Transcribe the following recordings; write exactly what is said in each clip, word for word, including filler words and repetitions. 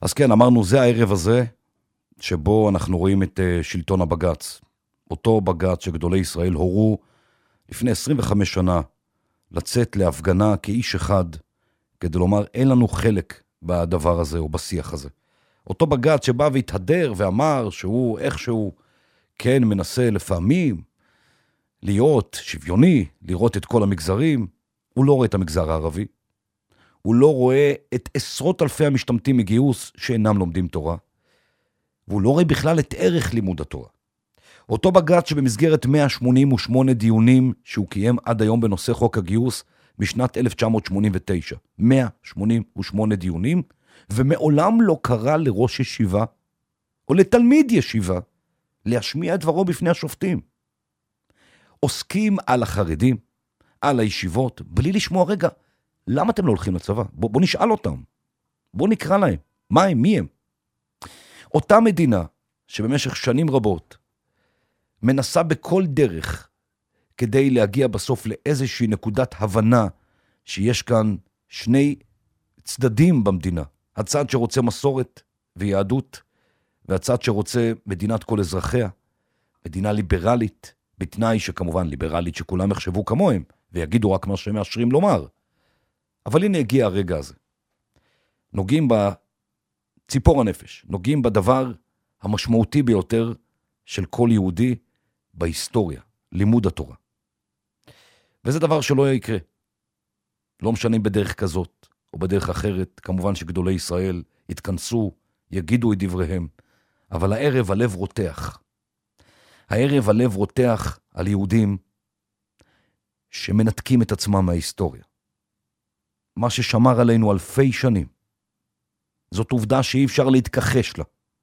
אז כן, אמרנו, זה הערב הזה, שבו אנחנו רואים את uh, שלטון הבגץ. אותו בגץ שגדולי ישראל הורו לפני עשרים וחמש שנה לצאת להפגנה כאיש אחד, כדי לומר, אין לנו חלק בדבר הזה או בשיח הזה. אותו בגץ שבא והתהדר ואמר שהוא איכשהו כן מנסה לפעמים להיות שוויוני, לראות את כל המגזרים, הוא לא רואה את המגזר הערבי, הוא לא רואה את עשרות אלפי המשתמטים מגיוס שאינם לומדים תורה, והוא לא רואה בכלל את ערך לימוד התורה. אותו בג"ץ שבמסגרת מאה שמונים ושמונה דיונים שהוא קיים עד היום בנושא חוק הגיוס משנת אלף תשע מאות שמונים ותשע, מאה שמונים ושמונה דיונים, ומעולם לא קרא לראש ישיבה או לתלמיד ישיבה להשמיע את דברו בפני השופטים. עוסקים על החרדים, על הישיבות, בלי לשמוע רגע, למה אתם לא הולכים לצבא? בוא, בוא נשאל אותם. בוא נקרא להם. מה הם? מי הם? אותה מדינה שבמשך שנים רבות מנסה בכל דרך כדי להגיע בסוף לאיזושהי נקודת הבנה שיש כאן שני צדדים במדינה. הצד שרוצה מסורת ויהדות, והצד שרוצה מדינת כל אזרחיה, מדינה ליברלית, בתנאי שכמובן ליברלית שכולם יחשבו כמוהם, ויגידו רק מה שהם מאשרים לומר. אבל הנה הגיע הרגע הזה. נוגעים בציפור הנפש, נוגעים בדבר המשמעותי ביותר של כל יהודי בהיסטוריה, לימוד התורה. וזה דבר שלא יקרה. לא משנים בדרך כזאת או בדרך אחרת, כמובן שגדולי ישראל יתכנסו, יגידו את דבריהם, אבל הערב הלב רותח. הערב הלב רותח על יהודים שמנתקים את עצמם מההיסטוריה. מה ששמר עלינו אלפי שנים, זאת עובדה שאי אפשר להתכחש לה.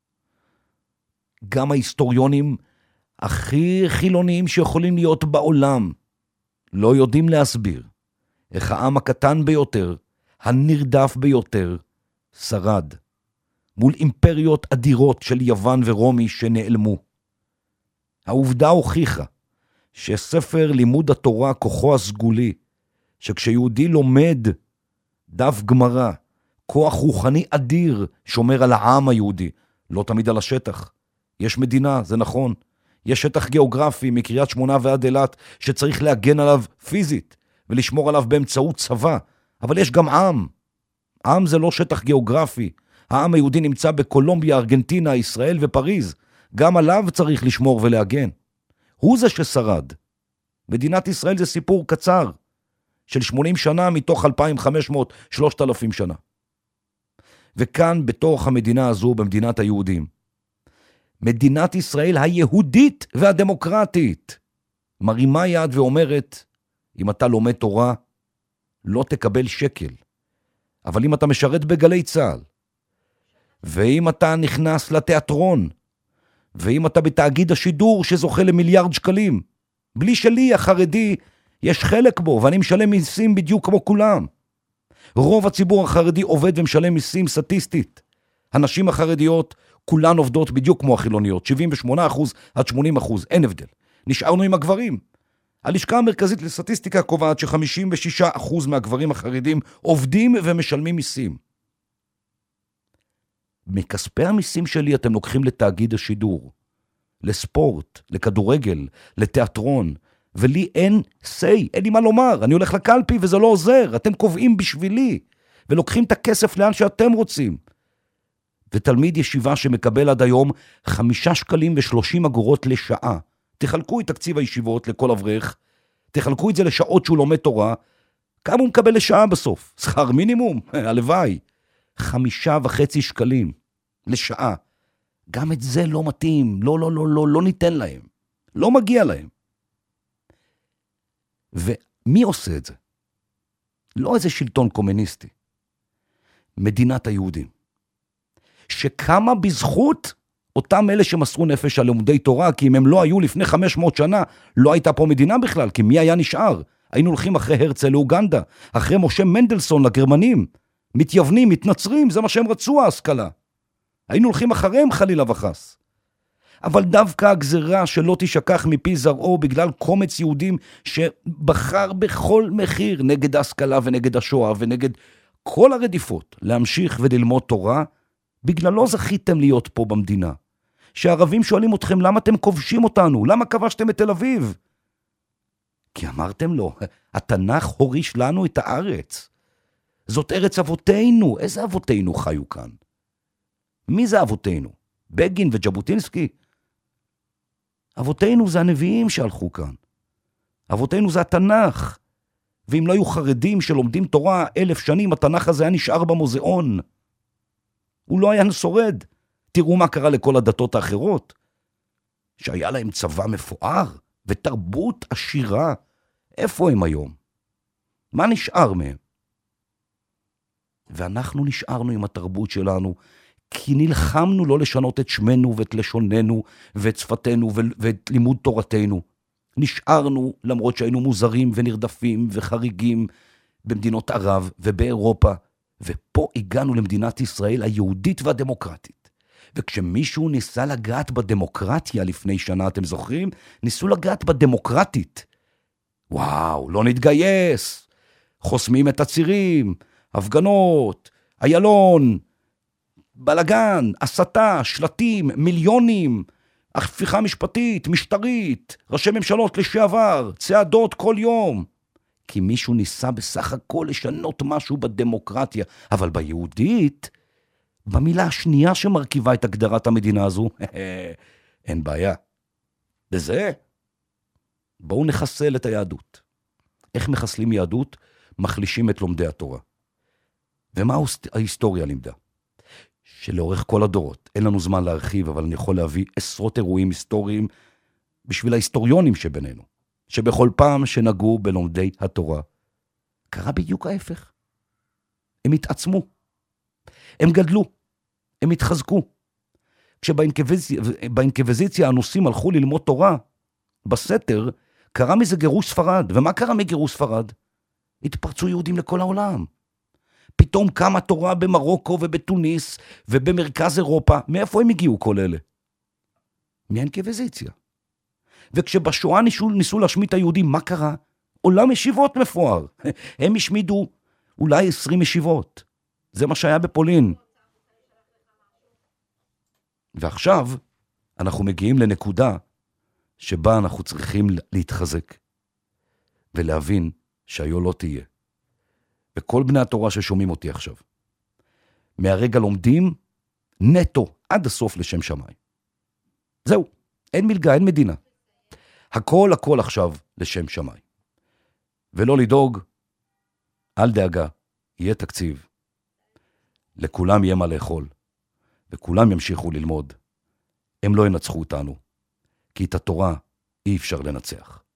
גם ההיסטוריונים הכי חילוניים שיכולים להיות בעולם, לא יודעים להסביר איך העם הקטן ביותר, הנרדף ביותר, שרד מול אימפריות אדירות של יוון ורומי שנעלמו. העובדה הוכיחה שספר לימוד התורה כוחו הסגולי, שכשיהודי לומד דף גמרא, כוח רוחני אדיר שומר על העם היהודי, לא תמיד על השטח. יש מדינה, זה נכון. יש שטח גיאוגרפי מקריית שמונה ועד אילת שצריך להגן עליו פיזית ולשמור עליו באמצעות צבא, אבל יש גם עם. עם זה לא שטח גיאוגרפי. העם היהודי נמצא בקולומביה, ארגנטינה, ישראל ופריז. גם עליו צריך לשמור ולהגן. הוא זה ששרד. מדינת ישראל זה סיפור קצר של שמונים שנה מתוך אלפיים וחמש מאות, שלושת אלפים שנה. וכאן בתוך המדינה הזו, במדינת היהודים, מדינת ישראל היהודית והדמוקרטית מרימה יד ואומרת, אם אתה לומד תורה, לא תקבל שקל. אבל אם אתה משרת בגלי צהל, ואם אתה נכנס לתיאטרון, ואם אתה בתאגיד השידור שזוכה למיליארד שקלים, בלי שלי החרדי יש חלק בו, ואני משלם מיסים בדיוק כמו כולם. רוב הציבור החרדי עובד ומשלם מיסים סטטיסטית. הנשים החרדיות כולן עובדות בדיוק כמו החילוניות, שבעים ושמונה אחוז עד שמונים אחוז, אין הבדל. נשארנו עם הגברים. הלשכה המרכזית לסטטיסטיקה קובעת ש-חמישים ושישה אחוז מהגברים החרדים עובדים ומשלמים מיסים. מכספי המיסים שלי אתם לוקחים לתאגיד השידור, לספורט, לכדורגל, לתיאטרון, ולי אין סי, אין לי מה לומר, אני הולך לקלפי וזה לא עוזר, אתם קובעים בשבילי, ולוקחים את הכסף לאן שאתם רוצים. ותלמיד ישיבה שמקבל עד היום חמישה שקלים ושלושים אגורות לשעה, תחלקו את תקציב הישיבות לכל אברך, תחלקו את זה לשעות שהוא לומד תורה, כמה הוא מקבל לשעה בסוף? שכר מינימום? הלוואי. חמישה וחצי שקלים לשעה. גם את זה לא מתאים, לא, לא, לא, לא, לא ניתן להם. לא מגיע להם. ומי עושה את זה? לא איזה שלטון קומוניסטי. מדינת היהודים. שקמה בזכות אותם אלה שמסרו נפש על לימודי תורה, כי אם הם לא היו לפני חמש מאות שנה, לא הייתה פה מדינה בכלל, כי מי היה נשאר? היינו הולכים אחרי הרצל לאוגנדה, אחרי משה מנדלסון לגרמנים, מתייוונים, מתנצרים, זה מה שהם רצו ההשכלה. היינו הולכים אחריהם חלילה וחס. אבל דווקא הגזרה שלא תשכח מפי זרעו בגלל קומץ יהודים שבחר בכל מחיר נגד ההשכלה ונגד השואה ונגד כל הרדיפות להמשיך וללמוד תורה, בגללו זכיתם להיות פה במדינה. שהערבים שואלים אתכם, למה אתם כובשים אותנו? למה כבשתם את תל אביב? כי אמרתם לו, התנ"ך הוריש לנו את הארץ. זאת ארץ אבותינו. איזה אבותינו חיו כאן? מי זה אבותינו? בגין וג'בוטינסקי? אבותינו זה הנביאים שהלכו כאן. אבותינו זה התנ"ך. ואם לא היו חרדים שלומדים תורה אלף שנים, התנ"ך הזה היה נשאר במוזיאון. הוא לא היה שורד. תראו מה קרה לכל הדתות האחרות. שהיה להם צבא מפואר ותרבות עשירה. איפה הם היום? מה נשאר מהם? ואנחנו נשארנו עם התרבות שלנו, כי נלחמנו לא לשנות את שמנו ואת לשוננו ואת שפתנו ואת לימוד תורתנו. נשארנו למרות שהיינו מוזרים ונרדפים וחריגים במדינות ערב ובאירופה, ופה הגענו למדינת ישראל היהודית והדמוקרטית. וכשמישהו ניסה לגעת בדמוקרטיה לפני שנה, אתם זוכרים? ניסו לגעת בדמוקרטית. וואו, לא נתגייס. חוסמים את הצירים, הפגנות, איילון, בלגן, הסתה, שלטים, מיליונים, הפיכה משפטית, משטרית, ראשי ממשלות לשעבר, צעדות כל יום. כי מישהו ניסה בסך הכל לשנות משהו בדמוקרטיה, אבל ביהודית, במילה השנייה שמרכיבה את הגדרת המדינה הזו, אין בעיה. בזה, בואו נחסל את היהדות. איך מחסלים יהדות? מחלישים את לומדי התורה. ומה ההיסטוריה לימדה? שלאורך כל הדורות, אין לנו זמן להרחיב, אבל אני יכול להביא עשרות אירועים היסטוריים בשביל ההיסטוריונים שבינינו, שבכל פעם שנגעו בלומדי התורה, קרה בדיוק ההפך. הם התעצמו, הם גדלו, הם התחזקו. כשבאינקוויזיציה הנוסעים הלכו ללמוד תורה, בסתר, קרה מזה גירוש ספרד. ומה קרה מגירוש ספרד? התפרצו יהודים לכל העולם. פתאום קמה תורה במרוקו ובטוניס ובמרכז אירופה. מאיפה הם הגיעו כל אלה? מהאינקוויזיציה. וכשבשואה ניסו, ניסו להשמיד את היהודים, מה קרה? עולם ישיבות מפואר. הם השמידו אולי עשרים ישיבות. זה מה שהיה בפולין. ועכשיו אנחנו מגיעים לנקודה שבה אנחנו צריכים להתחזק ולהבין שהיו לא תהיה. וכל בני התורה ששומעים אותי עכשיו, מהרגע לומדים נטו עד הסוף לשם שמיים. זהו, אין מלגה, אין מדינה. הכל הכל עכשיו לשם שמיים. ולא לדאוג, אל דאגה, יהיה תקציב. לכולם יהיה מה לאכול, וכולם ימשיכו ללמוד. הם לא ינצחו אותנו, כי את התורה אי אפשר לנצח.